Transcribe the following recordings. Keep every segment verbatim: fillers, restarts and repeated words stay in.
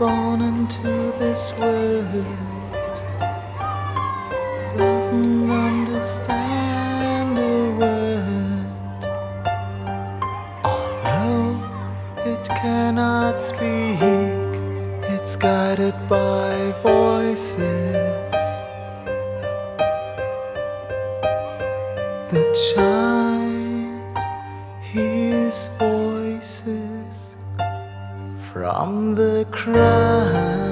born into this world doesn't understand a word, although it cannot speak. It's guided by voices that child his voices from the crowd.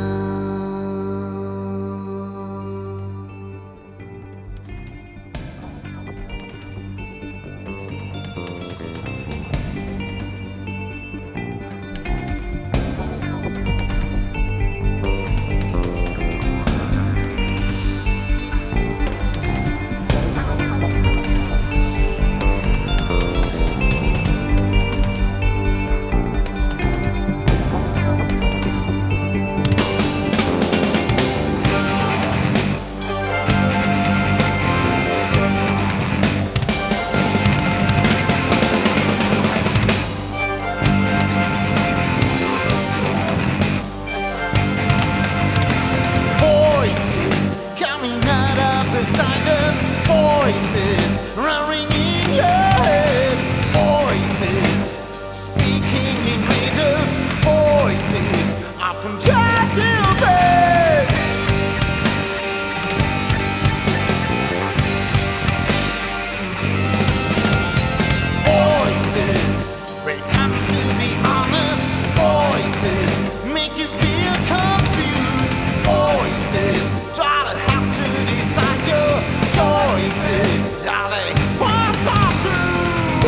Voices roaring in your head, voices speaking in riddles, voices up from your bed. Voices pretend to be honest, voices make you feel confused, voices try to help to decide your choices. Are they false or true?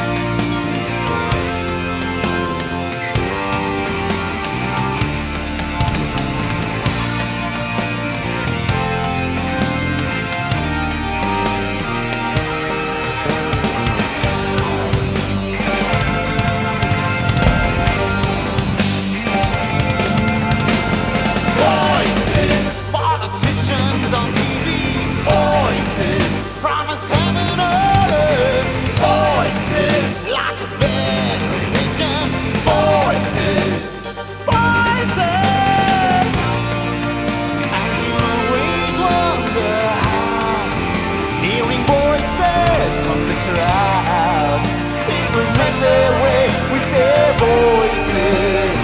Voices, politicians on T V, voices promise heaven on earth, voices like a bad religion, voices, voices, and you always wonder how, hearing voices from the crowd, people make their way with their voices,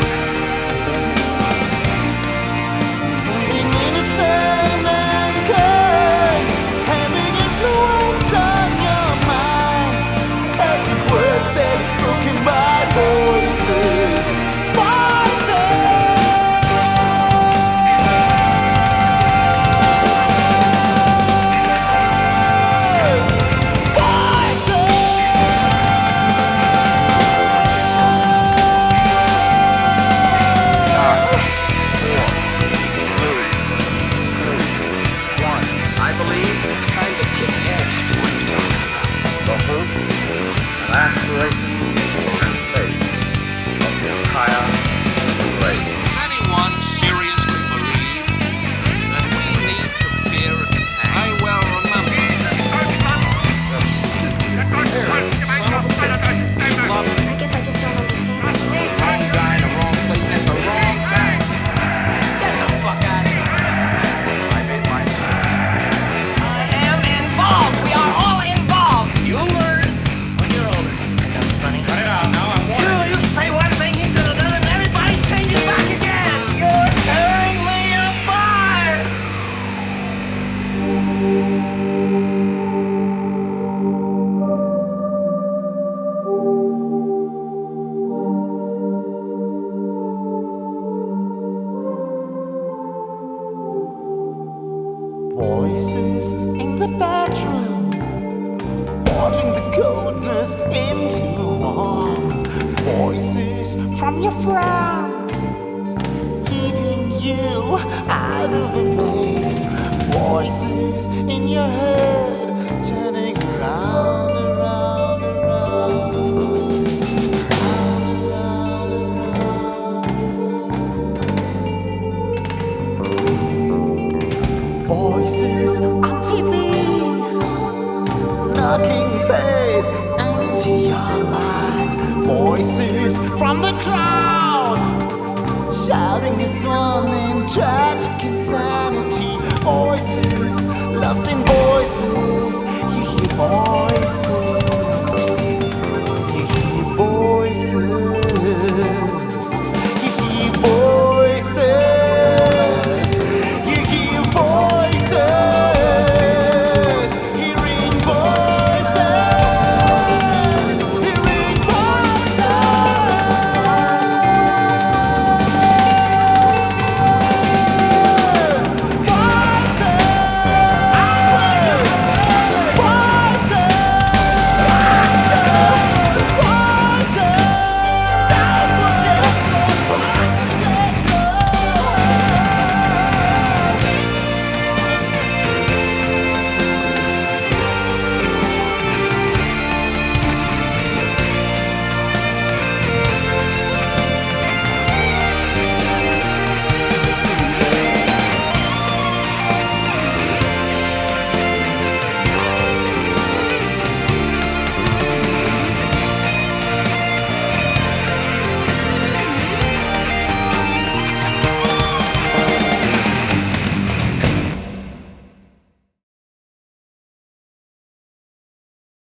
sending innocent and kind, having influence on your mind. Every word that is spoken by voices, I believe it's time to kick ass. The hope and aspirations and faith of the entire race. Does anyone seriously believe that we need to fear attack? I well remember that I guess I just don't understand. wrong guy in the wrong place at the wrong time. Get the fuck out of here. I made my I am involved. We are all involved. You'll learn when you're older. That's funny. Cut it out now. I'm You, you say one thing, he does another, and everybody changes back again. You're tearing me apart. Voices in the bedroom, forging the coldness into warmth. Voices from your friends, leading you out of a maze. Voices in your head, turning around, around, around, around, around, around. Voices on T V, knocking faith into your mind. Voices from the crowd, biggest one in tragic insanity. Voices, lost in voices, you hear voices.